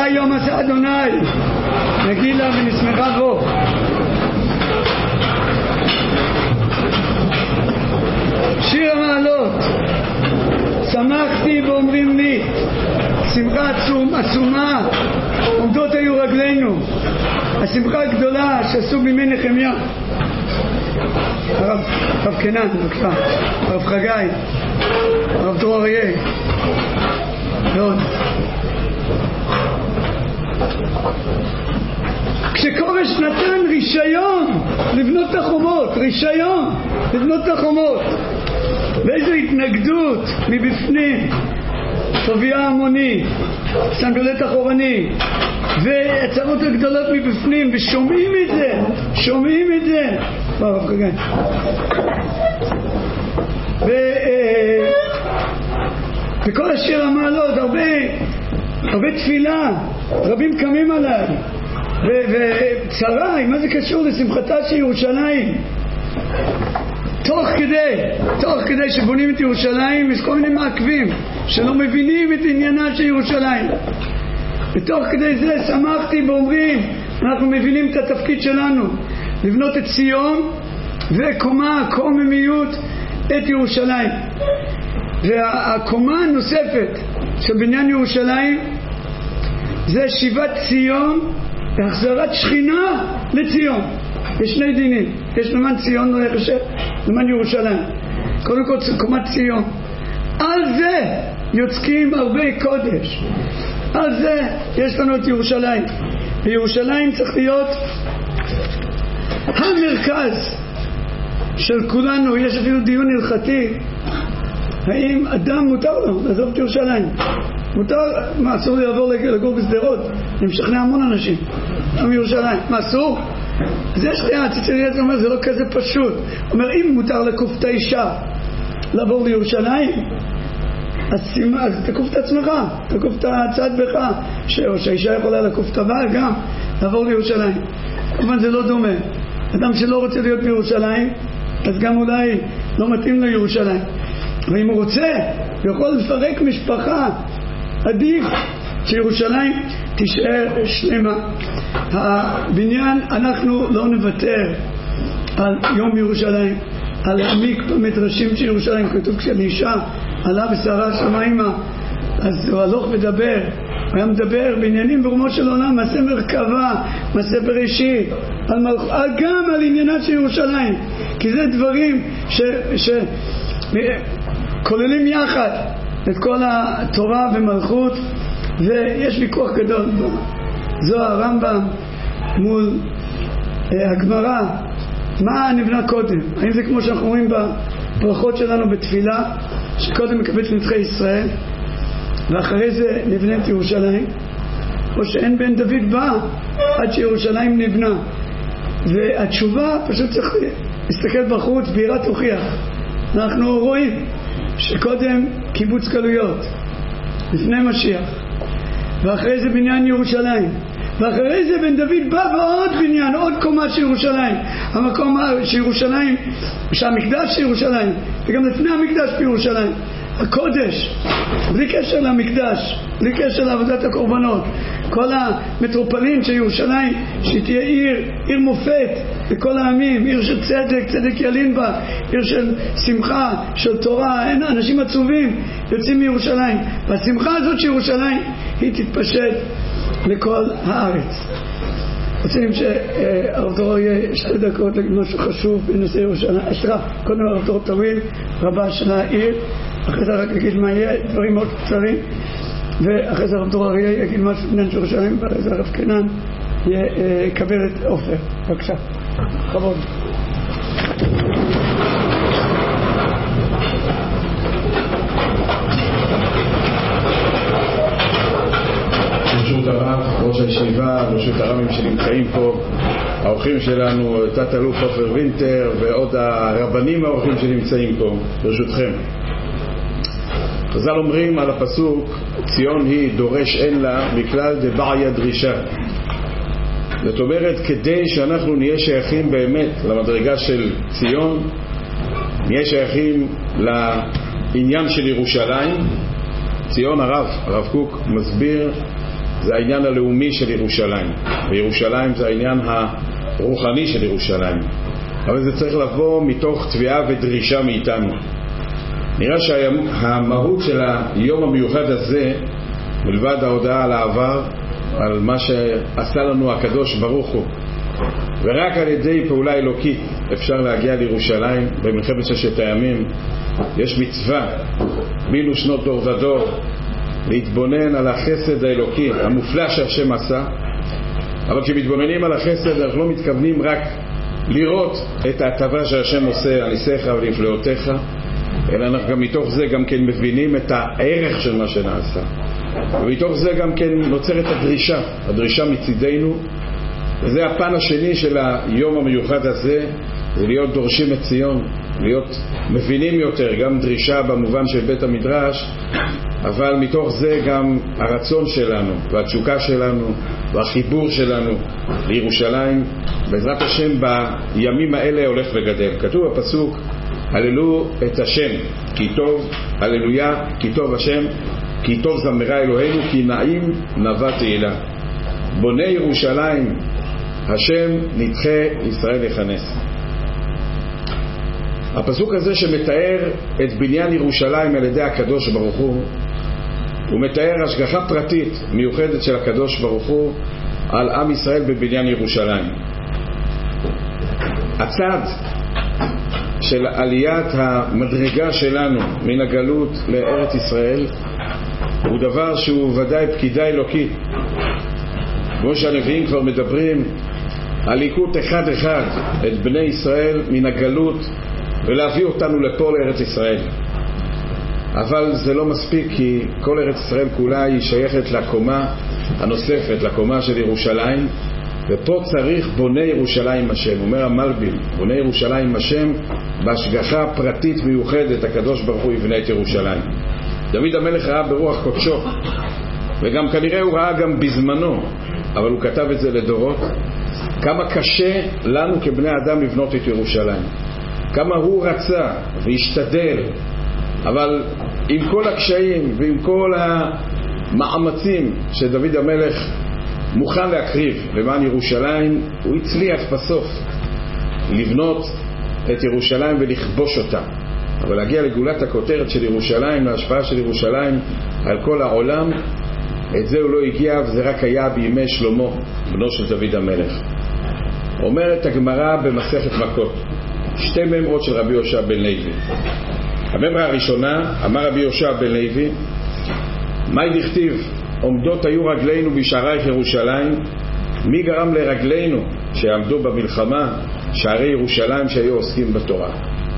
יום עשה אדוני, נגילה ונשמחה בו. שיר המעלות, שמחתי ואומרים לי, שמחה עצומה עומדות היו רגלינו. השמחה הגדולה שעשו בימי נחמיה. הרב קנן, בבקשה, הרב חגי, הרב דרור אריה ועוד. כשכורש נתן רישיון לבנות את החומות, רישיון לבנות את החומות, ואיזו התנגדות מבפנים, טוביה המוני, סנגולט אחורני, והצרות הגדולות מבפנים, ושומעים את זה ברב חגי. וכל השיר המעלות, הרבה תפילה, רבים קמים עליי, וצרה, מה זה קשור לשמחתה של ירושלים? תוך כדי שבונים את ירושלים יש כל מיני מעכבים שלא מבינים את עניינה של ירושלים, ותוך כדי זה שמחתי ואומרים אנחנו מבינים את התפקיד שלנו לבנות את ציון קוממיות את ירושלים. והקומה הנוספת של בניין ירושלים זה שיבת ציון והחזרת שכינה לציון. יש שני דינים, יש למען ציון לא יחשב, למען ירושלים. קודם כל קומת ציון, על זה יוצקים הרבה קודש, על זה יש לנו את ירושלים. וירושלים צריך להיות המרכז של כולנו. יש אפילו דיון הלכתי, האם אדם מותר לו לעזוב את ירושלים? מותר, מה, אסור לי לעבור לגור בסדרות? אני משכנע המון אנשים גם מירושלים, מה אסור? אז יש לי הציצריאט אומר זה לא כזה פשוט. אומר אם מותר לקוף את האישה לעבור לירושלים, אז תקוף את עצמך, תקוף את הצד בך, או שהאישה יכולה לקוף את הבעל גם לעבור לירושלים. כמובן זה לא דומה. אדם שלא רוצה להיות בירושלים אז גם אולי לא מתאים לירושלים, ואם הוא רוצה יכול לפרק משפחה, עדיף שירושלים תישאר שלמה. הבניין, אנחנו לא נוותר על יום ירושלים, על להעמיק במדרשים של ירושלים. כתוב כשאלישע עלה בסערה שמיימה אז הוא הלוך ודבר, הוא היה מדבר בעניינים ברומו של עולם, מעשה מרכבה, מעשה בראשית, גם על עניינה של ירושלים, כי זה דברים שכוללים יחד את כל התורה ומלכות. ויש ויכוח גדול, זו הרמב"ם מול הגמרא, מה נבנה קודם? האם זה כמו שאנחנו רואים בברכות שלנו בתפילה, שקודם מקבץ נדחי ישראל ואחרי זה נבנית ירושלים, או שאין בן דוד בא עד שירושלים נבנה? והתשובה פשוט צריך להסתכל בחוץ, בירה תוכיח. אנחנו רואים שקודם קיבוץ גלויות לפני משיח, ואחרי זה בניין ירושלים, ואחרי זה בן דוד בא ועוד בניין, עוד קומה של ירושלים, המקום של ירושלים, שהמקדש של ירושלים, וגם לפני המקדש בירושלים, הקודש, בלי קשר למקדש, בלי קשר לעבודת הקורבנות, כל המטרופולין של ירושלים, שתהיה עיר מופת לכל העמים, עיר של צדק, צדק ילין בה, עיר של שמחה, של תורה, אין אנשים עצובים יוצאים מירושלים, והשמחה הזאת של ירושלים היא תתפשט לכל הארץ. רוצים שהרב דרור יהיה 2 דקות להגיד משהו חשוב בנושא ירושלים. קודם הרב דרור תוויל, רבה של העיר, אחרי זה רק יגיד מה יהיה, דברים מאוד קצרים, ואחרי זה הרב דרור אריה יגיד משהו בניין של ירושלים, ואחרי זה הרב קנן יקבל את עופר. בבקשה, חבוד. ברשות הרב, ראש הישיבה, ברשות הרבים שנמצאים פה, האורחים שלנו, תת אלוף עופר וינטר ועוד הרבנים האורחים שנמצאים פה, ברשותכם. חז"ל אומרים על הפסוק, ציון היא דורש אין לה מכלל דבעיה דרישה. זאת אומרת, כדי שאנחנו נהיה שייכים באמת למדרגה של ציון, נהיה שייכים לעניין של ירושלים. ציון, הרב קוק מסביר זה העניין הלאומי של ירושלים, וירושלים זה העניין הרוחני של ירושלים, אבל זה צריך לבוא מתוך תביעה ודרישה מאיתנו. נראה שהמהות של היום המיוחד הזה, מלבד ההודעה על העבר, על מה שעשה לנו הקדוש ברוך הוא, ורק על ידי פעולה אלוקית אפשר להגיע לירושלים במלחמת ששת הימים. יש מצווה בילו שנות דור ודור להתבונן על החסד האלוקי המופלא שהשם עשה, אבל כשמתבוננים על החסד אנחנו לא מתכוונים רק לראות את ההטבה שהשם עושה על ניסיך ולנפלאותיך, אלא אנחנו גם מתוך זה גם כן מבינים את הערך של מה שנעשה, ומתוך זה גם כן נוצרת הדרישה מצידנו. וזה הפן השני של היום המיוחד הזה, זה להיות דורשים את ציון, להיות מבינים יותר, גם דרישה במובן של בית המדרש, אבל מתוך זה גם הרצון שלנו והתשוקה שלנו והחיבור שלנו לירושלים בעזרת השם בימים האלה הולך וגדל. כתוב בפסוק, הללו את השם כי טוב, הללויה כי טוב השם, כי טוב זמרה אלוהינו, כי נעים נווה תהילה. בוני ירושלים השם נדחה ישראל יכנס. הפסוק הזה שמתאר את בניין ירושלים על ידי הקדוש ברוך הוא מתאר השגחה פרטית מיוחדת של הקדוש ברוך הוא על עם ישראל בבניין ירושלים. הצד של עליית המדרגה שלנו מן הגלות לארץ ישראל הוא דבר שהוא ודאי פקידה אלוקית, כמו שהנביאים כבר מדברים על ליקוט אחד אחד את בני ישראל מן הגלות ולהביא אותנו לפה לארץ ישראל. אבל זה לא מספיק, כי כל ארץ ישראל כולה היא שייכת לקומה הנוספת, לקומה של ירושלים, ופה צריך בוני ירושלים השם. אומר המלביל, בוני ירושלים השם בהשגחה פרטית מיוחדת הקדוש ברוך הוא יבנה את ירושלים. דוד המלך ראה ברוח קודשו, וגם כנראה הוא ראה גם בזמנו, אבל הוא כתב את זה לדורות, כמה קשה לנו כבני אדם לבנות את ירושלים, כמה הוא רצה והשתדל, אבל עם כל הקשיים ועם כל המאמצים שדוד המלך מוכן להקריב למען ירושלים, הוא הצליח בסוף לבנות את ירושלים ולכבוש אותה. אבל להגיע לגולת הכותרת של ירושלים, להשפעה של ירושלים על כל העולם, את זה הוא לא הגיע, וזה רק היה בימי שלמה בנו של דוד המלך. אומרת הגמרא במסכת מכות, שתי ממרות של רבי יהושע בן לוי. הממרה הראשונה, אמר רבי יהושע בן לוי, מהי דכתיב עומדות היו רגלינו בשערייך ירושלים, מי גרם לרגלינו שעמדו במלחמה שערי ירושלים שהיו עוסקים בתורה?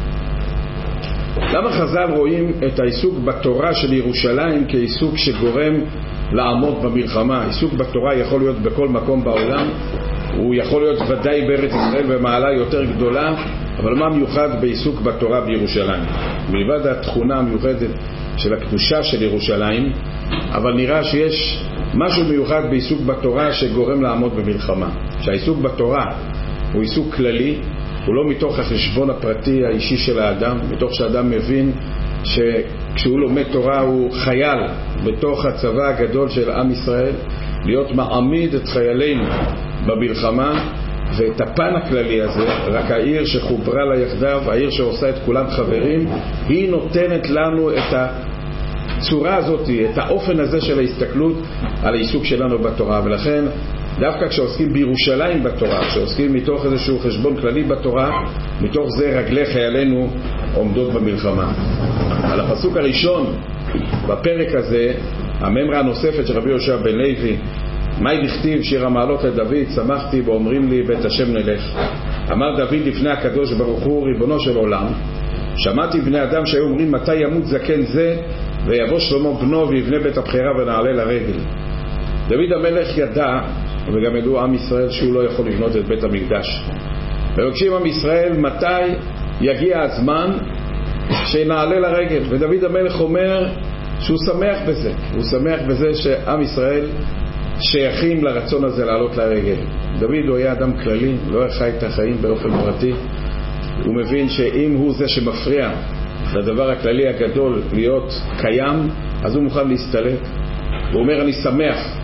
למה חז"ל רואים את העיסוק בתורה של ירושלים כעיסוק שגורם לעמוד במלחמה? עיסוק בתורה יכול להיות בכל מקום בעולם, הוא יכול להיות ודאי בארץ ישראל במעלה יותר גדולה, אבל מה מיוחד בעיסוק בתורה בירושלים? מלבד התכונה המיוחדת של הקדושה של ירושלים, אבל נראה שיש משהו מיוחד בעיסוק בתורה שגורם לעמוד במלחמה. שהעיסוק בתורה הוא עיסוק כללי, הוא לא מתוך החשבון הפרטי האישי של האדם, מתוך שאדם מבין שכשהוא לומד תורה הוא חייל בתוך הצבא הגדול של עם ישראל, להיות מעמיד את חיילינו במלחמה. ואת הפן הכללי הזה, רק העיר שחוברה לה יחדיו, העיר שעושה את כולם חברים, היא נותנת לנו את הצורה הזאת, את האופן הזה של ההסתכלות על העיסוק שלנו בתורה. ולכן דווקא כשעוסקים בירושלים בתורה, כשעוסקים מתוך איזשהו חשבון כללי בתורה, מתוך זה רגלי חיילינו עומדות במלחמה. על הפסוק הראשון בפרק הזה, הממרה הנוספת של רבי יהושע בן לוי, מהי דכתיב שיר המעלות לדוד, שמחתי ואומרים לי בית השם נלך. אמר דוד לפני הקדוש ברוך הוא, ריבונו של עולם, שמעתי בני אדם שהיו אומרים מתי ימות זקן זה ויבוא שלמה בנו ויבנה בית הבחירה ונעלה לרגל. דוד המלך ידע, וגם ידעו עם ישראל, שהוא לא יכול לבנות את בית המקדש. ומבקשים עם ישראל מתי יגיע הזמן שנעלה לרגל. ודוד המלך אומר שהוא שמח בזה, הוא שמח בזה שעם ישראל שייכים לרצון הזה לעלות לרגל. דוד הוא היה אדם כללי, לא חי את החיים באופן פרטי. הוא מבין שאם הוא זה שמפריע לדבר הכללי הגדול להיות קיים, אז הוא מוכן להסתלק. הוא אומר אני שמח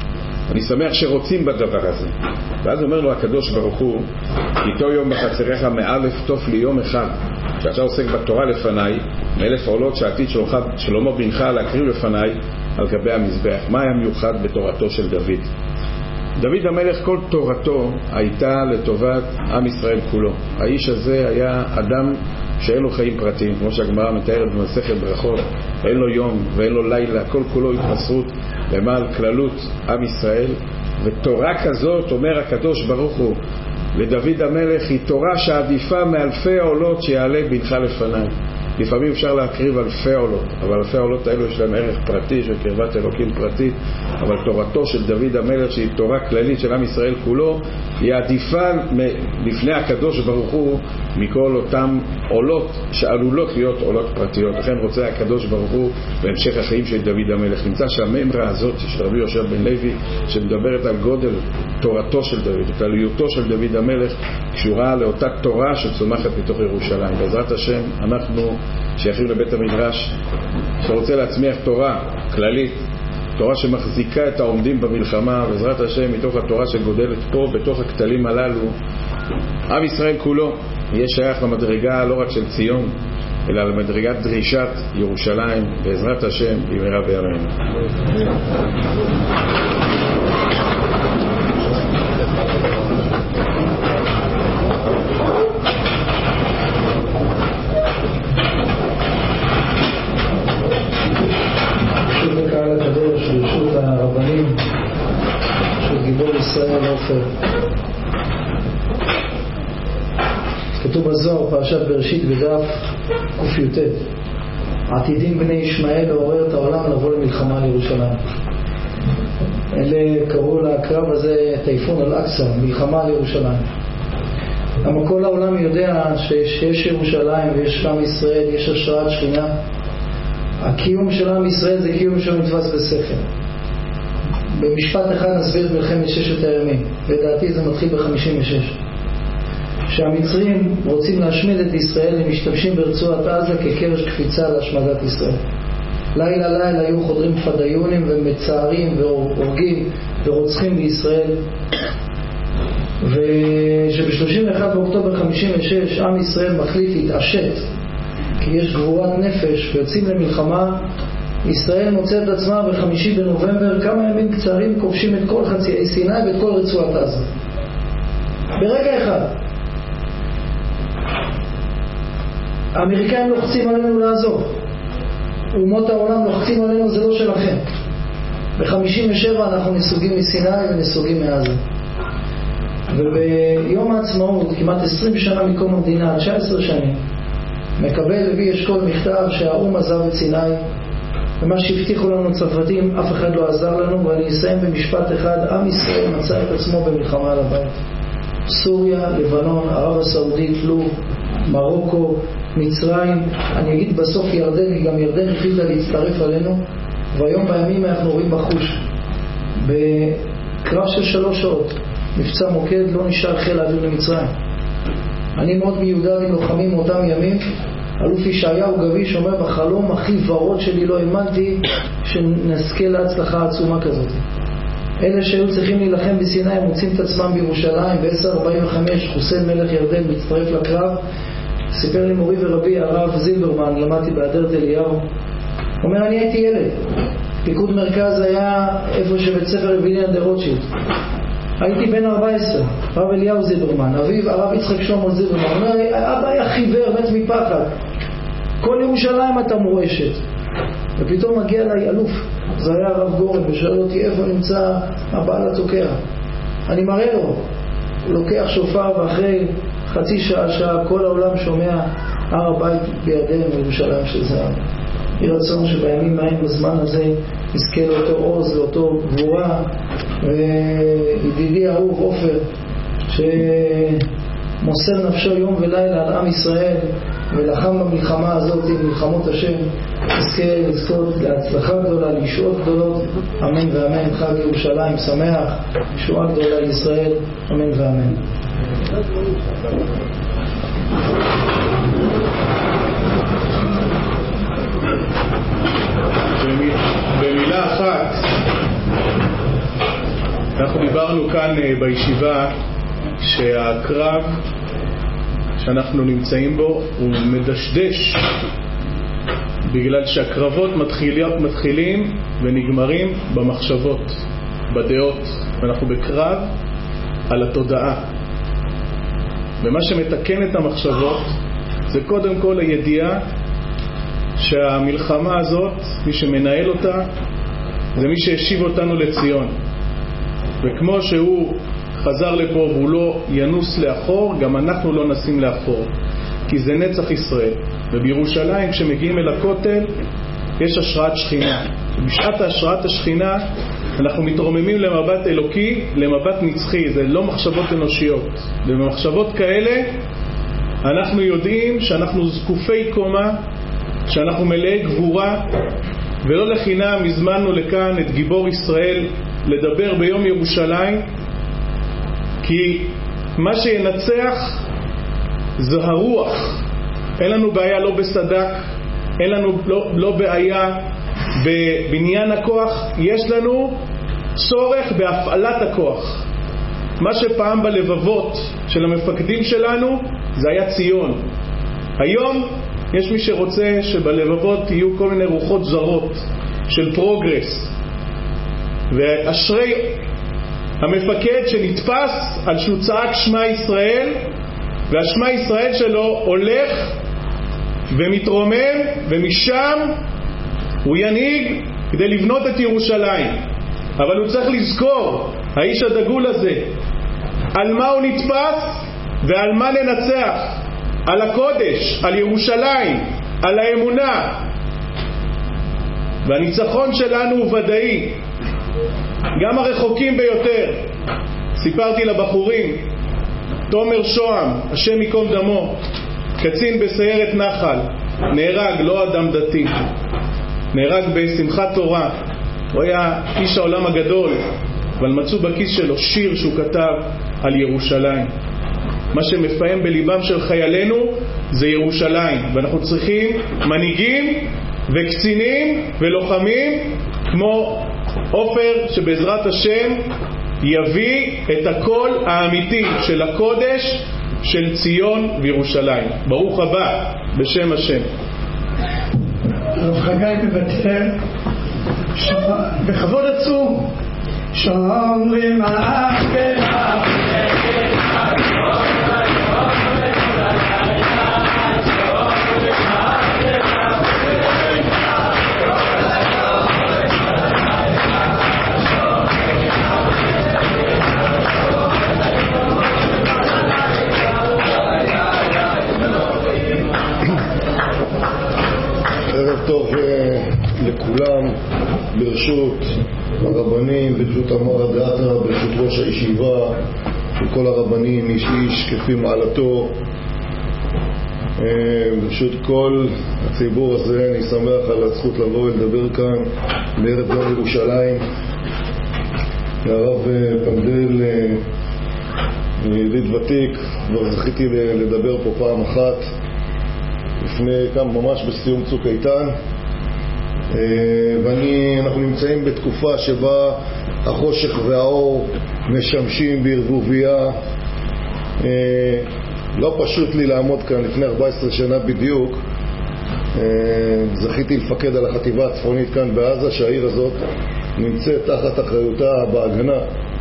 אני שמח שרוצים בדבר הזה. ואז אומר לו הקדוש ברוך הוא, איתו יום בחצריך מאלף תוף לי יום אחד, שאתה עוסק בתורה לפניי, מאלף עולות שעתיד שלמה בנך להקריב לפניי על גבי המזבח. מה היה מיוחד בתורתו של דוד? דוד המלך כל תורתו הייתה לטובת עם ישראל כולו. האיש הזה היה אדם שאין לו חיים פרטיים, כמו שהגמרא מתארת במסכת ברכות, אין לו יום ואין לו לילה, כל כולו התמסרות למען כללות עם ישראל. ותורה כזאת, אומר הקדוש ברוך הוא לדוד המלך, היא תורה שעדיפה מאלפי עולות שיעלה בנך לפניי. לפעמים אפשר להקריב אלפי עולות, אבל אלפי עולות האלו יש להם ערך פרטי של קרבת אלוקים פרטית, אבל תורתו של דוד המלך, שהיא תורה כללית של עם ישראל כולו, היא עדיפה לפני הקדוש ברוך הוא מכל אותם עולות שעלולות להיות עולות פרטיות. לכן רוצה הקדוש ברוך הוא בהמשך החיים של דוד המלך. נמצא שהממרה הזאת של רבי יהושע בן לוי שמדברת על גודל תורתו של דוד, כלליותו של דוד המלך, קשורה לאותה תורה שצומחת מתוך ירושלים. בעזרת השם אנחנו שייכים לבית המדרש שרוצה להצמיח תורה כללית, תורה שמחזיקה את העומדים במלחמה. בעזרת השם מתוך התורה שגודלת פה בתוך הכתלים הללו, עם ישראל כולו יהיה שייך למדרגה לא רק של ציון אלא למדרגת דרישת ירושלים, בעזרת השם במהרה בימינו. ברשות הרבנים, ברשות גיבור ישראל עופר. כתוב בזוהר פרשת בראשית בדף ק"ט, עתידים בני ישמעאל לעורר את העולם לבוא למלחמה לירושלים. אלה קראו לקרב הזה טייפון אל-אקצא, מלחמה לירושלים. למה כל העולם יודע שיש ירושלים ויש עם ישראל, יש השראת שכינה. הקיום של עם ישראל זה קיום שנתפס בשכל. במשפט אחד נסביר את מלחמת ששת הימים, לדעתי זה מתחיל ב-56. שהמצרים רוצים להשמיד את ישראל, הם משתמשים ברצועת עזה כקרש קפיצה להשמדת ישראל. לילה לילה היו חודרים פדאיונים ומצערים והורגים ורוצחים בישראל. ושב-31 באוקטובר 56 עם ישראל מחליט להתעשת, כי יש גבורת נפש ויוצאים למלחמה. ישראל מוצאת את עצמה ב5 בנובמבר, כמה ימים קצרים כובשים את כל חצי סיני ואת כל רצועת עזה ברגע אחד. האמריקאים לוחצים עלינו לעזוב, אומות העולם לוחצים עלינו, זה לא שלכם. ב57 אנחנו נסוגים מסיני ונסוגים מעזה. וביום העצמאות, כמעט 20 שנה מקום המדינה, 19 שנים, מקבל לוי אשכול מכתב שהאום עזב את סיני, ומה שהבטיחו לנו צרפתים אף אחד לא עזר לנו. ואני אסיים במשפט אחד: עם ישראל מצא את עצמו במלחמה על הבית. סוריה, לבנון, ערב הסעודית, לוב, מרוקו, מצרים, אני אגיד בסוף ירדן, גם ירדן החליטה להצטרף עלינו. והיום בימים אנחנו רואים בחוש בקרב של 3 שעות, מבצע מוקד, לא נשאר חיל האוויר למצרים. אני מאוד מיודע עם לוחמים מאותם ימים. אלוף ישעיהו גביש אומר: בחלום הכי ורוד שלי לא האמנתי שנזכה להצלחה עצומה כזאת. אלה שהיו צריכים להילחם בסיני הם מוצאים את עצמם בירושלים. ב-10:45 חוסיין מלך ירדן מצטרף לקרב. סיפר לי מורי ורבי הרב זילברמן, למדתי באדרת אליהו, אומר: אני הייתי ילד, פיקוד מרכז היה איפה שבית ספר רביניאן דה רוטשילד, הייתי בן 14. הרב אליהו זילברמן, אביו הרב יצחק שלמה זילברמן, אומר: אבא היה חיוור, מת מפחד, כל ירושלים אתה מורשת. ופתאום מגיע אליי אלוף, זה היה הרב גורן, ושאל אותי איפה נמצא הבעל התוקע. אני מראה לו, הוא לוקח שופר, ואחרי חצי שעה כל העולם שומע הר הבית בירדן וירושלים של זהב. יהי רצון שבימים ההם בזמן הזה נזכה לאותו עוז, לאותו גבורה. וידידי אהוב עופר שמוסר נפשו יום ולילה על עם ישראל ולחם במלחמה הזאת, מלחמות השם, נזכה לזכות להצלחה גדולה, לישועות גדולות, אמן ואמן. חג ירושלים שמח, ישועה גדולה לישראל, אמן ואמן. במילה אחת, דיברנו כאן בישיבה שהקרב שאנחנו נמצאים בו הוא מדשדש, בגלל שהקרבות מתחילים ונגמרים במחשבות, בדעות. ואנחנו בקרב על התודעה, ומה שמתקן את המחשבות זה קודם כל הידיעה שהמלחמה הזאת, מי שמנהל אותה זה מי שהשיב אותנו לציון, וכמו שהוא חזר לפה והוא לא ינוס לאחור, גם אנחנו לא נסים לאחור, כי זה נצח ישראל. ובירושלים כשמגיעים אל הכותל יש השראת שכינה. בשעת השראת השכינה אנחנו מתרוממים למבט אלוקי, למבט נצחי. זה לא מחשבות אנושיות, ובמחשבות כאלה אנחנו יודעים שאנחנו זקופי קומה, שאנחנו מלאי גבורה. ולא לחינם הזמנו לכאן את גיבור ישראל לדבר ביום ירושלים, כי מה שינצח זה הרוח. אין לנו בעיה לא בסדק, אין לנו לא בעיה בבניין הכוח, יש לנו צורך בהפעלת הכוח. מה שפעם בלבבות של המפקדים שלנו זה היה ציון. היום יש מי שרוצה שבלבבות יהיו כל מיני רוחות זרות של פרוגרס, ואשרי המפקד שנתפס על שהוא צעק שמה ישראל, והשמה ישראל שלו הולך ומתרומם, ומשם הוא ינהיג כדי לבנות את ירושלים. אבל הוא צריך לזכור, האיש הדגול הזה, על מה הוא נתפס ועל מה ננצח. על הקודש, על ירושלים, על האמונה. והניצחון שלנו הוא ודאי, גם הרחוקים ביותר. סיפרתי לבחורים, תומר שוהם, השם ייקום דמו, קצין בסיירת נחל, נהרג, לא אדם דתי, נהרג בשמחת תורה. הוא היה איש העולם הגדול, אבל מצאו בכיס שלו שיר שהוא כתב על ירושלים. מה שמפעם בליבם של חיילינו זה ירושלים, ואנחנו צריכים מנהיגים וקצינים ולוחמים כמו עופר, שבעזרת השם יביא את הקול האמיתי של הקודש של ציון וירושלים. ברוך הבא בשם השם. הרב חגי מבטר בכבוד עצום שאומרים האח ואח טוב לכולם, ברשות הרבנים, ברשות המרא דאתרא, ברשות ראש הישיבה וכל הרבנים, איש איש כפי מעלתו, ברשות כל הציבור הזה. אני שמח על הזכות לבוא ולדבר כאן בערב יום ירושלים. הרב פנדל ידיד ותיק, כבר זכיתי לדבר פה פעם אחת לפני כמה, ממש בסיום צוק איתן, ואנחנו נמצאים בתקופה שבה החושך והאור משמשים בערבוביה. לא פשוט לי לעמוד כאן. לפני 14 שנה בדיוק זכיתי לפקד על החטיבה הצפונית כאן בעזה, שהעיר הזאת נמצאת תחת אחריותה בהגנה,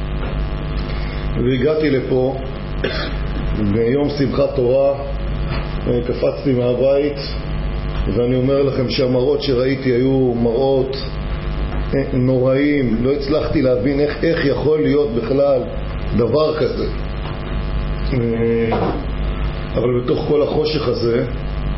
והגעתי לפה ביום שמחת תורה. קפצתי מהבית, ואני אומר לכם שהמראות שראיתי היו מראות נוראים. לא הצלחתי להבין איך יכול להיות בכלל דבר כזה. אבל בתוך כל החושך הזה,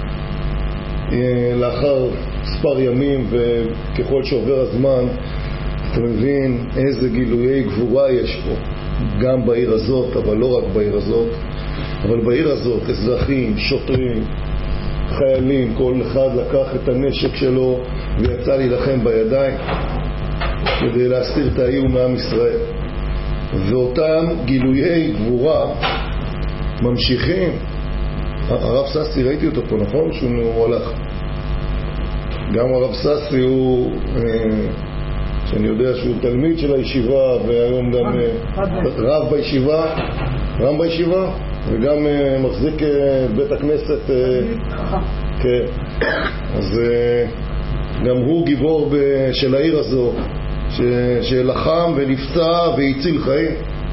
לאחר מספר ימים וככל שעובר הזמן, אתה מבין איזה גילויי גבורה יש פה, גם בעיר הזאת, אבל לא רק בעיר הזאת. אבל בעיר הזאת אזרחים, שוטרים, חיילים, כל אחד לקח את הנשק שלו ויצא להילחם בידיים כדי להסתיר את האיום מעם ישראל. ואותם גילויי גבורה ממשיכים. הרב ססי, ראיתי אותו פה, נכון? שהוא הולך. גם הרב ססי הוא שאני יודע שהוא תלמיד של הישיבה והיום גם רב בישיבה וגם מחזיק בית הכנסת. כן. אז גם הוא גיבור של העיר הזו, שלחם ונפצע והציל חיים.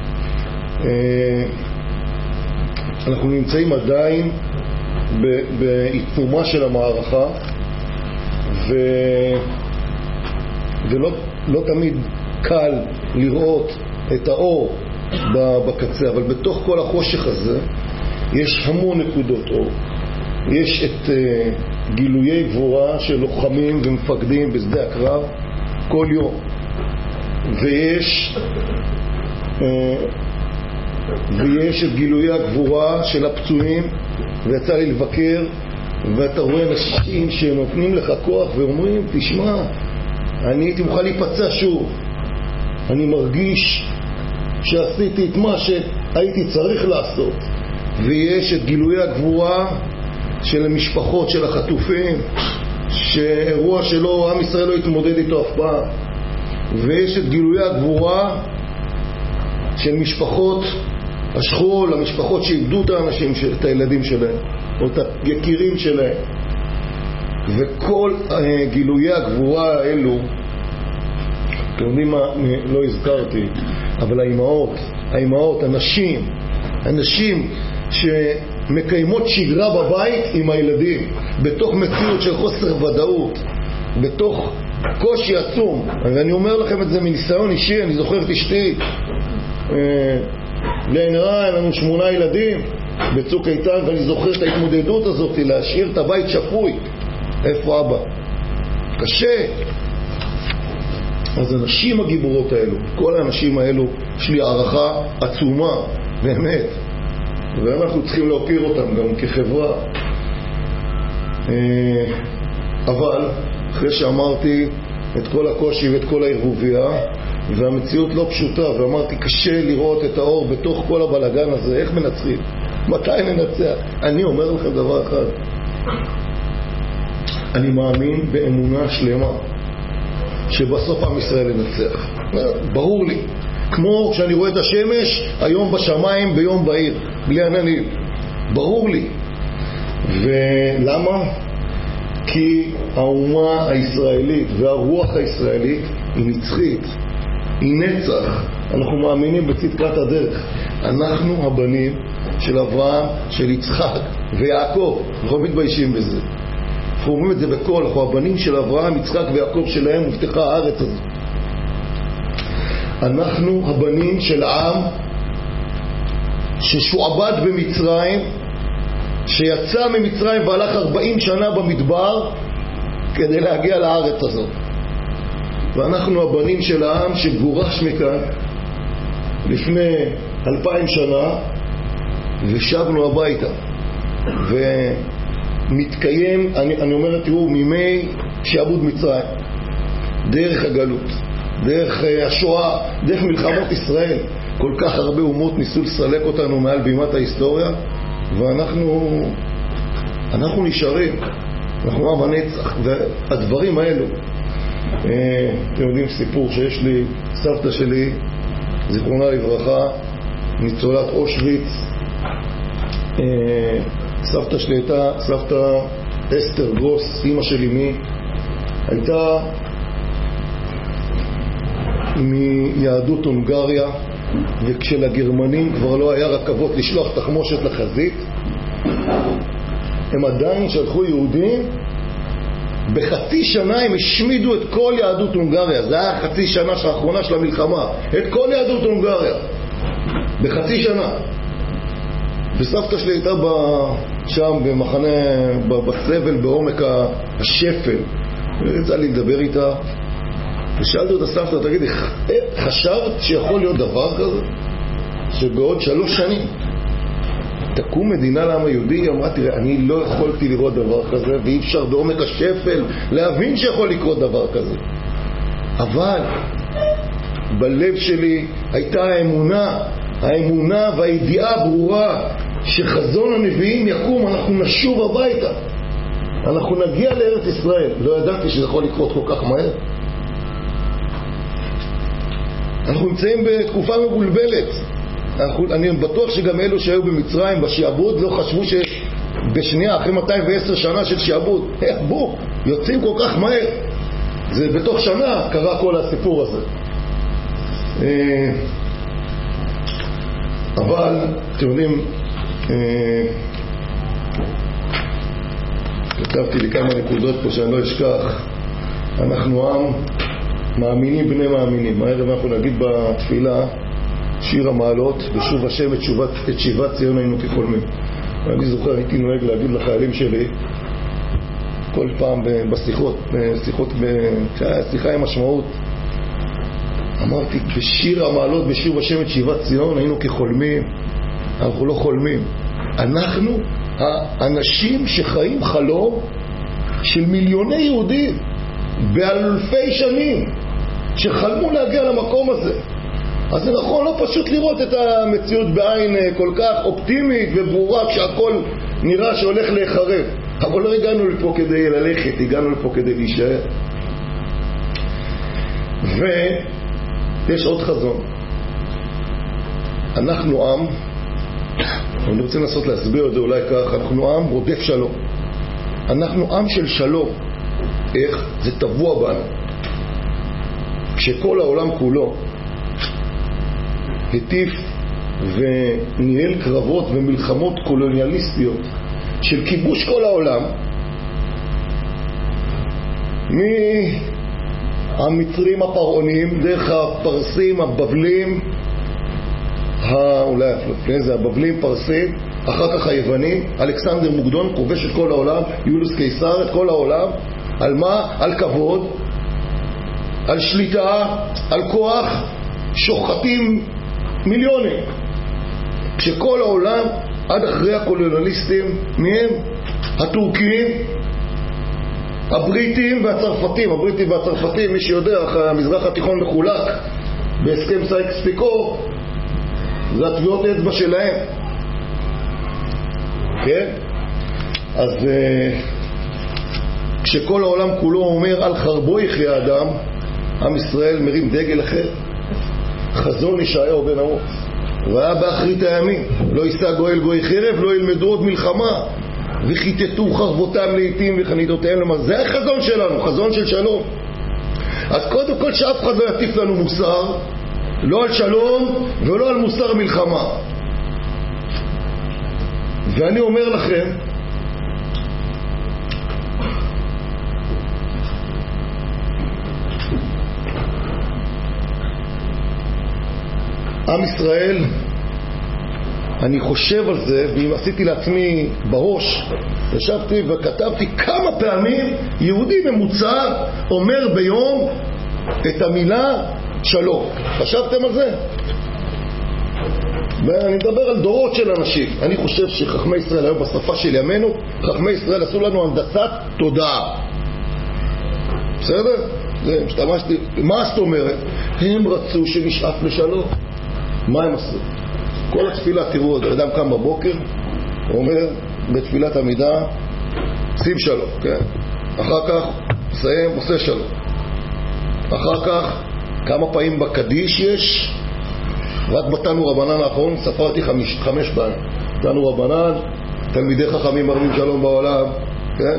אנחנו נמצאים עדיין בעיצומה של המערכה, ולא תמיד קל לראות את האור בקצה, אבל בתוך כל החושך הזה יש המון נקודות אור. יש את גילויי גבורה של לוחמים ומפקדים בשדה הקרב כל יום, ויש את גילויי הגבורה של הפצועים, ויצא לי לבקר, ואתה רואה אנשים שנותנים לך כוח ואומרים, תשמע, אני הייתי מוכן להיפצע שוב, אני מרגיש שעשיתי את מה שהייתי צריך לעשות. ויש את גילויי הגבורה של המשפחות של החטופים, שאירוע שלו עם ישראל לא התמודד איתו אף פעם. ויש את גילויי הגבורה של משפחות השכול, המשפחות שאיבדו את האנשים, את הילדים שלהם או את היקירים שלהם. וכל גילויי הגבורה האלו, אתם יודעים מה לא הזכרתי, אבל האימהות, הנשים שמקיימות שגרה בבית עם הילדים בתוך מציאות של חוסר ודאות, בתוך קושי עצום. ואני אומר לכם את זה מניסיון אישי. אני זוכר את אשתי, לעין רע, לנו 8 ילדים בצוק איתן, ואני זוכר את ההתמודדות הזאת להשאיר את הבית שפוי. איפה אבא? קשה. אז הנשים הגיבורות האלו, כל האנשים האלו, יש לי הערכה עצומה, באמת, ואנחנו צריכים להוקיר אותם גם כחברה. אבל אחרי שאמרתי את כל הקושי ואת כל הערבוביה, והמציאות לא פשוטה, ואמרתי קשה לראות את האור בתוך כל הבלגן הזה, איך מנצחים? מתי ננצח? אני אומר לכם דבר אחד, אני מאמין באמונה שלמה שבסוף עם ישראל ינצח. ברור לי. כמו כשאני רואה את השמש היום בשמיים ביום בהיר, בלי עננים. ברור לי. ולמה? כי האומה הישראלית והרוח הישראלית היא נצחית. היא נצח. אנחנו מאמינים בצדקת הדרך. אנחנו הבנים של אברהם, של יצחק ויעקב. אנחנו מתביישים בזה. אנחנו אומרים את זה בכל, אנחנו הבנים של אברהם, יצחק ויעקב, שלהם הובטחה הארץ הזו. אנחנו הבנים של העם ששועבד במצרים, שיצא ממצרים והלך 40 שנה במדבר כדי להגיע לארץ הזאת. ואנחנו הבנים של העם שגורש מכאן לפני 2000 שנה ושבנו הביתה. מתקיים, אני אומר, תראו, מימי שעבוד מצרים, דרך הגלות, דרך השואה, דרך מלחמות ישראל, כל כך הרבה אומות ניסו לסלק אותנו מעל בימת ההיסטוריה, ואנחנו נשארים, אנחנו עם הנצח. והדברים האלו, אתם יודעים סיפור שיש לי, סבתא שלי, זיכרונה לברכה, ניצולת אושוויץ, סבתא שלי הייתה, סבתא אסתר גרוס, אמא של אמי, הייתה מיהדות הונגריה, וכשלגרמנים כבר לא היה רכבות לשלוח תחמושת לחזית, הם עדיין שלחו יהודים, בחצי שנה הם השמידו את כל יהדות הונגריה. זה היה חצי שנה האחרונה של המלחמה, את כל יהדות הונגריה בחצי שנה. וסבתא שלי הייתה שם במחנה, בסבל, בעומק השפל. ויצא לי לדבר איתה, ושאלתי אותה, סבתא, תגידי, חשבת שיכול להיות דבר כזה? שבעוד 3 שנים תקום מדינה לעם היהודי? היא אמרה, תראה, אני לא יכולתי לראות דבר כזה, ואי אפשר בעומק השפל להבין שיכול לקרות דבר כזה. אבל בלב שלי הייתה האמונה והידיעה ברורה שחזון הנביאים יקום, אנחנו נשוב הביתה, אנחנו נגיע לארץ ישראל. לא ידעתי שזה יכול לקרות כל כך מהר. אנחנו נמצאים בתקופה מבולבלת. אני בטוח שגם אלו שהיו במצרים בשעבוד לא חשבו שבשנייה אחרי 210 שנה של שעבוד יוצאים כל כך מהר. זה בתוך שנה קרה כל הסיפור הזה. אבל אתם יודעים, כתבתי לי כמה נקודות פה שאני לא אשכח. אנחנו עם מאמינים בני מאמינים. הערב אנחנו נגיד בתפילה שיר המעלות, ושוב השם את שיבת ציון היינו כחולמים. ואני זוכר, הייתי נוהג להגיד לחיילים שלי כל פעם בשיחות שיחה עם משמעות, אמרתי, בשיר המעלות, בשיר השם את שיבת ציון היינו כחולמים. אנחנו לא חולמים, אנחנו האנשים שחיים חלום של מיליוני יהודים באלפי שנים שחלמו להגיע למקום הזה. אז זה נכון, לא פשוט לראות את המציאות בעין כל כך אופטימית וברורה כשהכל נראה שהולך להיחרב, אבל לא הגענו לפה כדי ללכת, הגענו לפה כדי להישאר. ויש עוד חזון. אנחנו עם, אני רוצה לנסות להסביר את זה אולי כך, אנחנו עם רודף שלום, אנחנו עם של שלום. איך? זה טבוע בנו. כשכל העולם כולו הטיף וניהל קרבות ומלחמות קולוניאליסטיות של כיבוש כל העולם, מהמצרים הפרעונים דרך הפרסים הבבלים, אולי לפני זה הבבלים פרסים, אחר כך היוונים, אלכסנדר מוקדון כובש את כל העולם, יוליוס קיסר את כל העולם. על מה? על כבוד, על שליטה, על כוח, שוחטים מיליונים. כשכל העולם עד אחרי הקולוניאליסטים, מהם הטורקים, הבריטים והצרפתים. הבריטים והצרפתים, מי שיודע, המזרח התיכון מחולק בהסכם סייקס פיקו, זה הטביעות אצבע שלהם, כן? אז כשכל העולם כולו אומר על חרבו יחיה אדם, עם ישראל מרים דגל אחר. חזון ישעיהו בן אמוץ, והיה באחרית הימים, לא יישא גואל גוי חרב, לא ילמדו עוד מלחמה, וכיתתו חרבותם לעתים וחניתותיהם למעלה. זה החזון שלנו, חזון של שלום. אז קודם כל שאף אחד לא יטיף לנו מוסר, לא על שלום ולא על מוסר מלחמה. ואני אומר לכם, עם ישראל, אני חושב על זה, ואם עשיתי לעצמי בראש, ישבתי וכתבתי כמה פעמים יהודי ממוצע אומר ביום את המילה שלום. חשבתם על זה? ואני מדבר על דורות של אנשים. אני חושב שחכמי ישראל היום בשפה של ימינו, חכמי ישראל עשו לנו הנדסת תודעה. בסדר? זה משתמשתי. מה זאת אומרת? הם רצו שנשאף לשלום. מה הם עשו? כל התפילה, תראו, אדם קם בבוקר, אומר בתפילת עמידה, שים שלום, כן? אחר כך מסיים, עושה שלום. אחר כך כמה פעמים בקדיש יש, רק בתנו רבנן האחרון ספרתי 5 פעמים. תנו רבנן, תלמידי חכמים מרבים שלום בעולם, כן?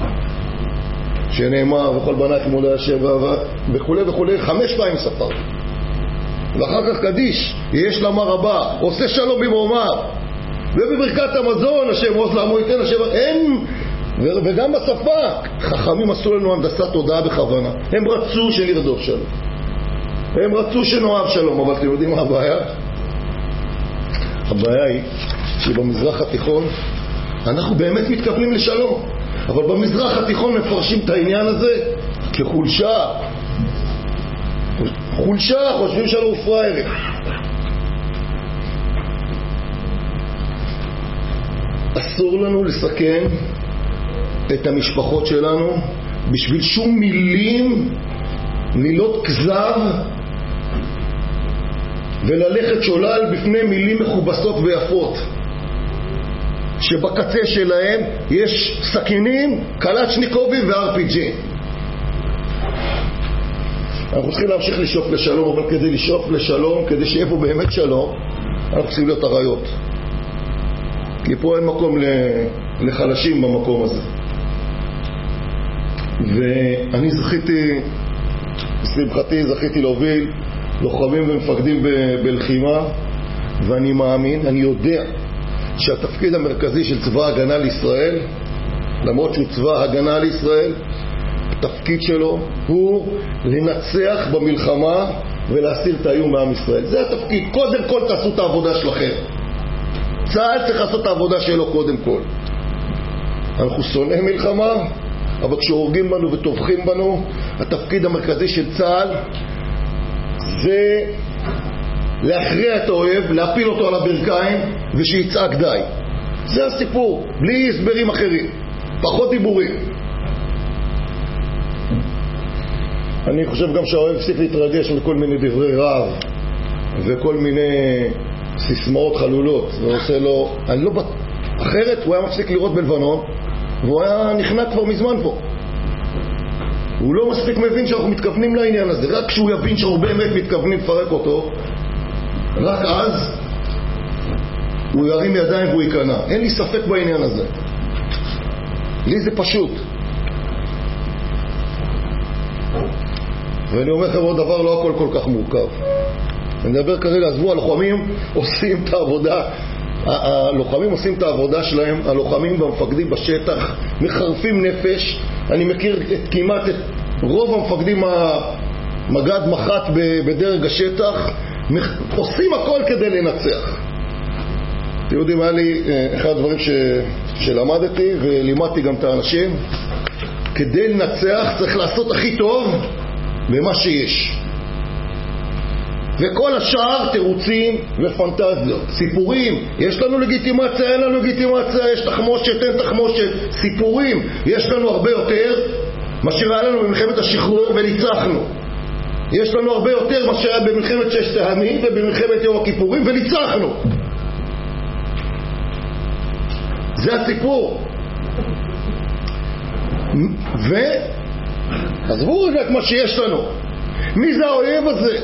שנאמר וכל בנייך מולי השם וכו' וכו', 5 פעמים ספרתי. ואחר כך קדיש, יש לומר רבה, עושה שלום במרומיו, ובברכת המזון השם עוז לעמו ייתן השם, אין, וגם בשפה חכמים עשו לנו הנדסת תודעה בכוונה. הם רצו שנרדוף שלום, הם רצו שנאהב שלום, אבל אתם יודעים מה הבעיה? הבעיה היא שבמזרח התיכון אנחנו באמת מתכוונים לשלום, אבל במזרח התיכון מפרשים את העניין הזה כחולשה. חולשה, חושבים שלנו פריירים. אסור לנו לסכן את המשפחות שלנו בשביל שום מילות כזב, וללכת שולל בפני מילים מכובסות ויפות שבקצה שלהם יש סכינים, קלצ'ניקובים ו-RPG. אנחנו צריכים להמשיך לשאוף לשלום, אבל כדי לשאוף לשלום, כדי שיהיה פה באמת שלום, אנחנו צריכים להיות עריות. כי פה אין מקום לחלשים במקום הזה. ואני זכיתי להוביל לוחמים ומפקדים בלחימה, ואני מאמין, אני יודע שהתפקיד המרכזי של צבא הגנה לישראל, למרות שהוא צבא הגנה לישראל, התפקיד שלו הוא לנצח במלחמה ולהסיר את האיום מעם ישראל. זה התפקיד. קודם כל תעשו את העבודה שלכם. צה"ל צריך לעשות את העבודה שלו קודם כל. אנחנו שונאי מלחמה, אבל כשהורגים בנו וטובחים בנו, התפקיד המרכזי של צה"ל זה להכריע את האויב, להפיל אותו על הברכיים ושיצעק די. זה הסיפור, בלי הסברים אחרים, פחות דיבורים. אני חושב גם שהאויב הפסיק להתרגש מכל מיני דברי רעב וכל מיני סיסמאות חלולות. זה עושה לו, אחרת הוא היה מפסיק לראות בלבנון והוא היה נכנע כבר מזמן פה. הוא לא מספיק מבין שאנחנו מתכוונים לעניין הזה. רק כשהוא יבין שאנחנו באמת מתכוונים לפרק אותו, רק אז הוא ירים ידיים והוא ייכנע. אין לי ספק בעניין הזה. לי זה פשוט. ואני אומר לכם עוד דבר, לא הכל כל כך מורכב. אני מדבר כרגע, עזבו, הלוחמים עושים את העבודה, הלוחמים עושים את העבודה שלהם, הלוחמים והמפקדים בשטח מחרפים נפש. אני מכיר כמעט את רוב המפקדים המג"ד מח"ט בדרג השטח, עושים הכל כדי לנצח. אתם יודעים, היה לי אחד הדברים שלמדתי ולימדתי גם את האנשים, כדי לנצח צריך לעשות הכי טוב במה שיש, וכל השאר תירוצים ופנטזיות, סיפורים. יש לנו לגיטימציה, אין לנו לגיטימציה, יש תחמושת, אין תחמושת, סיפורים. יש לנו הרבה יותר מאשר היה לנו במלחמת השחרור וניצחנו. יש לנו הרבה יותר מאשר היה במלחמת ששת הימים ובמלחמת יום הכיפורים וניצחנו. זה הסיפור. עזבו רגע את מה שיש לנו. מי זה האויב הזה?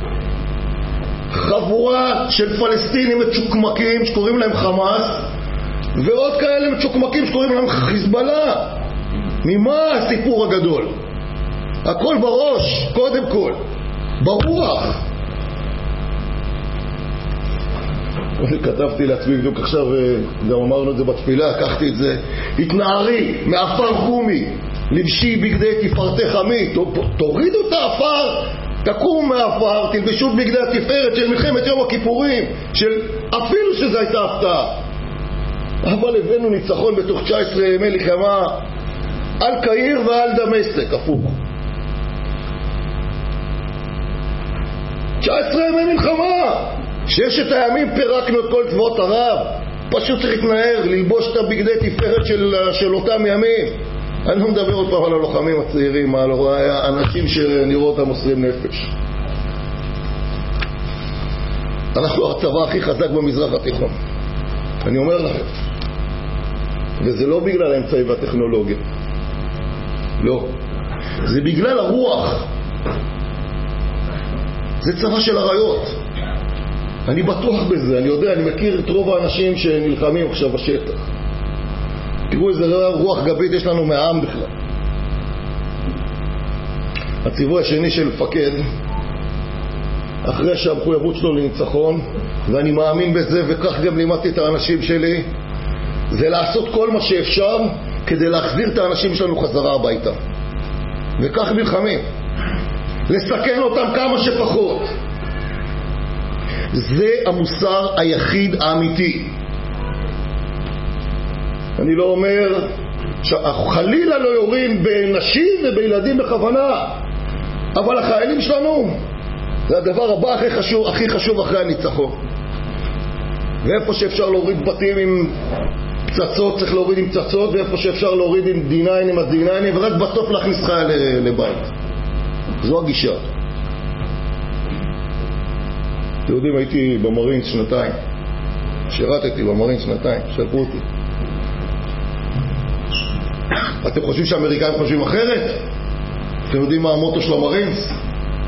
חבורה של פלסטינים מצ'וקמקים שקוראים להם חמאס, ועוד כאלה מצ'וקמקים שקוראים להם חיזבאללה. ממה הסיפור הגדול? הכל בראש, קודם כל, ברוח. כתבתי לעצמי בדיוק עכשיו, גם אמרנו את זה בתפילה, לקחתי את זה. התנערי מאפר חומי, לבשי בגדי תפארתך עמי. תורידו את האפר, תקום מהאפר, תלבשו בגדי התפארת של מלחמת יום הכיפורים, אפילו שזו הייתה הפתעה. אבל הבאנו ניצחון בתוך 19 ימי לחימה על קהיר ועל דמשק, הפוך. 19 ימי מלחמה, ששת הימים פירקנו את כל צבאות ערב. פשוט צריך להתנער, ללבוש את הבגדי תפארת של אותם ימים. אני לא מדבר עוד פעם על הלוחמים הצעירים, על האנשים שנראו אותם מוסרים נפש. אנחנו הצבא הכי חזק במזרח התיכון, אני אומר לכם, וזה לא בגלל האמצעי והטכנולוגיה, לא, זה בגלל הרוח. זה צבא של עריות, אני בטוח בזה. אני יודע, אני מכיר את רוב האנשים שנלחמים עכשיו בשטח. תראו איזה רוח גבית יש לנו מהעם בכלל. הציווי השני של מפקד, אחרי שהמחויבות שלו לניצחון, ואני מאמין בזה וכך גם לימדתי את האנשים שלי, זה לעשות כל מה שאפשר כדי להחזיר את האנשים שלנו חזרה הביתה. וכך נלחמים, לסכן אותם כמה שפחות. זה המוסר היחיד האמיתי. אני לא אומר חלילה לא יורים בנשים ובילדים בכוונה, אבל החיילים שלנו זה הדבר הבא הכי חשוב אחרי הניצחון. ואיפה שאפשר להוריד בתים עם פצצות צריך להוריד עם פצצות, ואיפה שאפשר להוריד עם D9 אז D9, ורק בסוף להכניס חייל לבית. זו הגישה. אתם יודעים, הייתי במרינס שנתיים, שירתתי במרינס שנתיים, שלחו אותי. אתם חושבים שהאמריקאים חושבים אחרת? אתם יודעים מה המוטו של המרינס?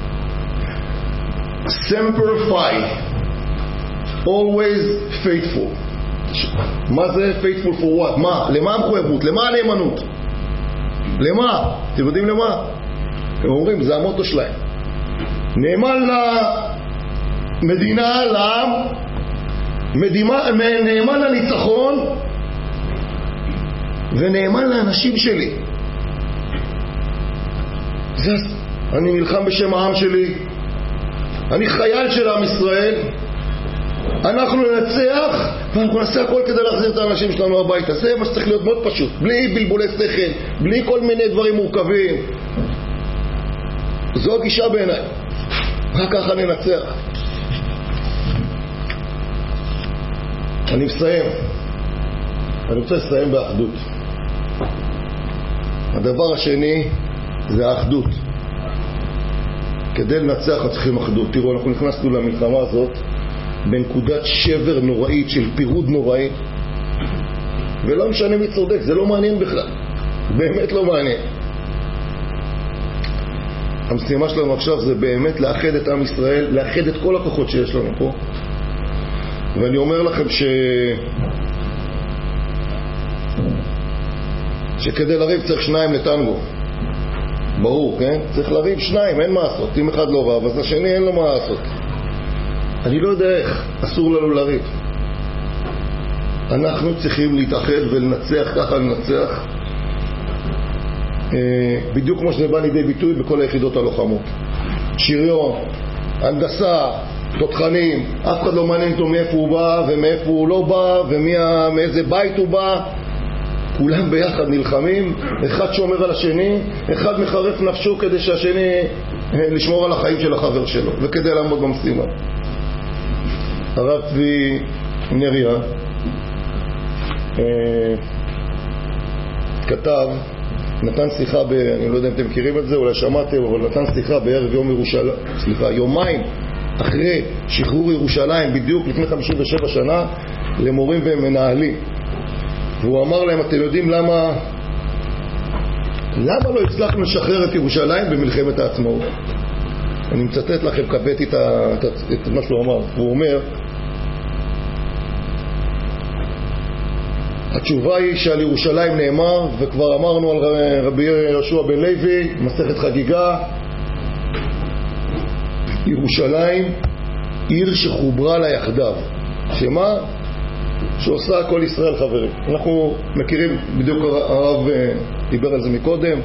Semper Fi, always faithful. מה זה faithful for what? מה? למה המחויבות? למה הנאמנות? למה? אתם יודעים למה? הם אומרים, זה המוטו שלהם. נאמן למדינה, לעם, נאמן לניצחון, ונאמן לאנשים שלי. אני נלחם בשם העם שלי, אני חייל של עם ישראל, אנחנו ננצח ואנחנו נעשה הכל כדי להחזיר את האנשים שלנו הביתה. זה מה שצריך להיות מאוד פשוט, בלי בלבולי שכל, בלי כל מיני דברים מורכבים. זו הגישה בעיניי, רק ככה ננצח. אני מסיים. אני רוצה לסיים באחדות. הדבר השני זה האחדות. כדי לנצח צריכים אחדות. תראו, אנחנו נכנסנו למלחמה הזאת בנקודת שבר נוראית של פירוד נוראי, ולא משנה מי צודק, זה לא מעניין בכלל, באמת לא מעניין. המשימה שלנו עכשיו זה באמת לאחד את עם ישראל, לאחד את כל הכוחות שיש לנו פה. ואני אומר לכם שכדי לריב צריך שניים לטנגו, ברור, כן? צריך לריב שניים, אין מה לעשות. אם אחד לא רב, אז השני אין לו מה לעשות. אני לא יודע איך, אסור לנו לריב. אנחנו צריכים להתאחד ולנצח, ככה לנצח, בדיוק כמו שזה בא לידי ביטוי בכל היחידות הלוחמות. שריון, הנדסה, תותחנים, אף אחד לא מעניין אותו מאיפה הוא בא ומאיפה הוא לא בא ומאיזה בית הוא בא. כולם ביחד נלחמים, אחד שומר על השני, אחד מחרף נפשו כדי שהשני לשמור על החיים של החבר שלו וכדי לעמוד במשימה. הרב צבי נריה כתב, נתן שיחה אני לא יודע אם אתם מכירים את זה, אולי שמעתם, אבל נתן שיחה בערב יום ירושלים, יומיים אחרי שחרור ירושלים, בדיוק לפני 57 שנה, למורים ומנהלים. והוא אמר להם, אתם יודעים למה לא הצלחנו לשחרר את ירושלים במלחמת העצמאות? אני מצטט לכם, קבעתי את מה שהוא אמר. הוא אומר, התשובה היא שעל ירושלים נאמר, וכבר אמרנו על רבי יהושע בן לוי, מסכת חגיגה, ירושלים עיר שחוברה לה יחדיו. שמה? שעושה כל ישראל חברים. אנחנו מכירים, בדיוק הרב דיבר על זה מקודם.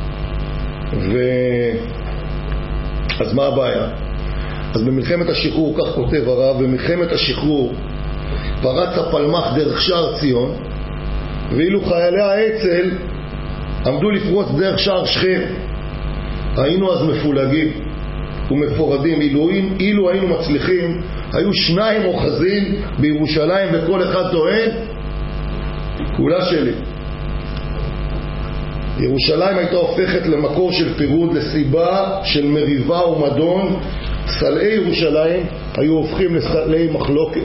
אז מה הבעיה? אז במלחמת השחרור, כך כותב הרב, במלחמת השחרור פרץ הפלמח דרך שער ציון, ואילו חיילי האצ"ל עמדו לפרוץ דרך שער שכם. היינו אז מפולגים ומפורדים. אילו היינו מצליחים, היו שניים אוחזים בירושלים וכל אחד טוען, כולה שלי. ירושלים הייתה הופכת למקור של פירוד, לסיבה של מריבה ומדון. סלעי ירושלים היו הופכים לסלעי מחלוקת.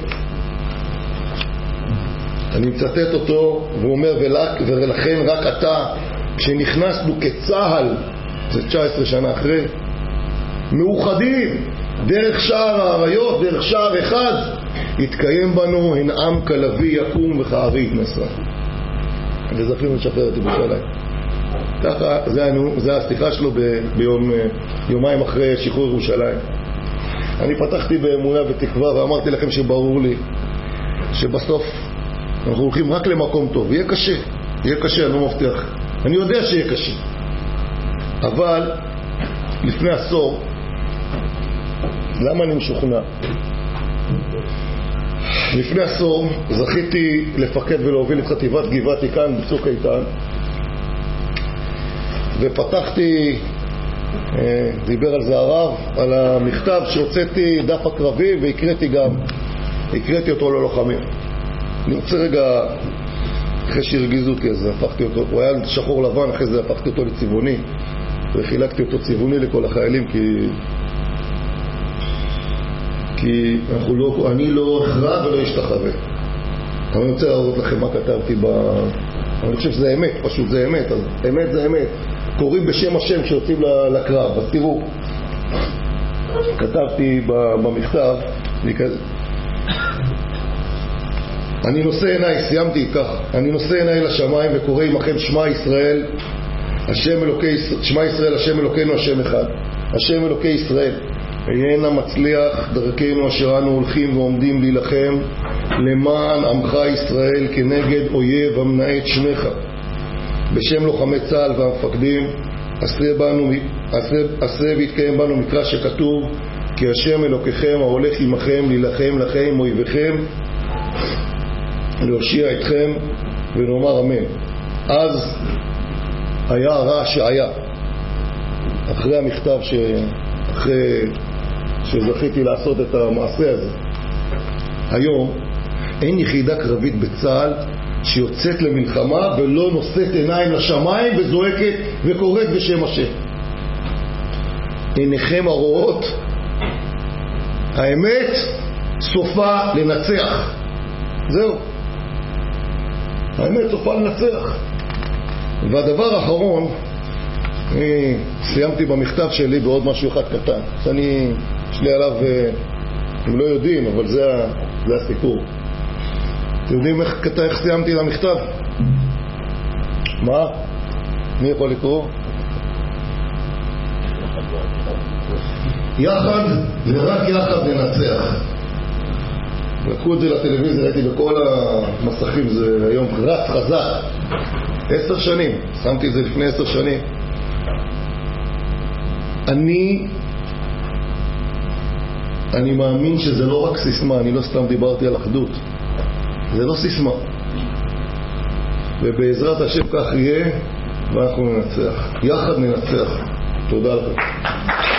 אני מצטט אותו, והוא אומר, ולכן רק אתה, כשנכנסנו כצהל, זה 19 שנה אחרי, מאוחדים דרך שער האריות, דרך שער אחד, יתקיים בנו הן עם כלבי יקום וכארי יתנשא. וזכינו לשחרר את ירושלים. ככה זה השיחה שלו ביומיים אחרי שחרור ירושלים. אני פתחתי באמונה ותקווה ואמרתי לכם שברור לי שבסוף אנחנו הולכים רק למקום טוב. יהיה קשה, אני לא מבטיח, אני יודע שיהיה קשה, אבל לפני עשור, למה אני משוכנע? לפני עשור זכיתי לפקד ולהוביל את חטיבת גבעתי כאן בצוק איתן, ופתחתי, דיבר על זה הרב, על המכתב שהוצאתי, דף הקרבי, והקראתי אותו ללוחמים. אני רוצה רגע, אחרי שהרגיזו אותי, אז הפכתי אותו, הוא היה שחור לבן, אחרי זה הפכתי אותו לצבעוני, וחילקתי אותו צבעוני לכל החיילים, כי אני לא הכרע ולא אשתחווה. אבל אני רוצה להראות לכם מה כתבתי אני חושב שזה אמת, פשוט זה אמת, אז אמת זה אמת. קוראים בשם השם שיוצאים לקרב, אז תראו. כתבתי במכתב, אני נושא עיניי, סיימתי כך, אני נושא עיניי לשמיים וקורא עמכם שמע ישראל, שמע ישראל, השם אלוקינו, השם אחד, השם אלוקי ישראל, יהנה מצליח דרכנו אשר אנו הולכים ועומדים להילחם למען עמך ישראל כנגד אויב המנאץ שמך. בשם לוחמי צה"ל והמפקדים, עשה ויתקיים בנו מקרא שכתוב, כי השם אלוקיכם ההולך עמכם להילחם לכם עם אויביכם, להושיע אתכם, ונאמר אמן. אז היה הרע שהיה, אחרי המכתב אחרי שזכיתי לעשות את המעשה הזה. היום אין יחידה קרבית בצה"ל שיוצאת למלחמה ולא נושאת עיניים לשמיים וזועקת וקוראת בשם השם. עיניכם הרואות, האמת סופה לנצח. זהו, האמת סופה לנצח. והדבר האחרון, אני סיימתי במכתב שלי בעוד משהו אחד קטן, יש לי עליו, הם לא יודעים, אבל זה הסיפור. אתם יודעים איך סיימתי למכתב? מה? מי יכול לקרוא? יחד ורק יחד ננצח. לקחו את זה לטלוויזיה, ראיתי בכל המסכים, זה היום רץ חזק. 10 שנים, שמתי את זה לפני 10 שנים. אני מאמין שזה לא רק סיסמה, אני לא סתם דיברתי על אחדות, זה לא סיסמה, ובעזרת השם כך יהיה ואנחנו ננצח, יחד ננצח. תודה לכם.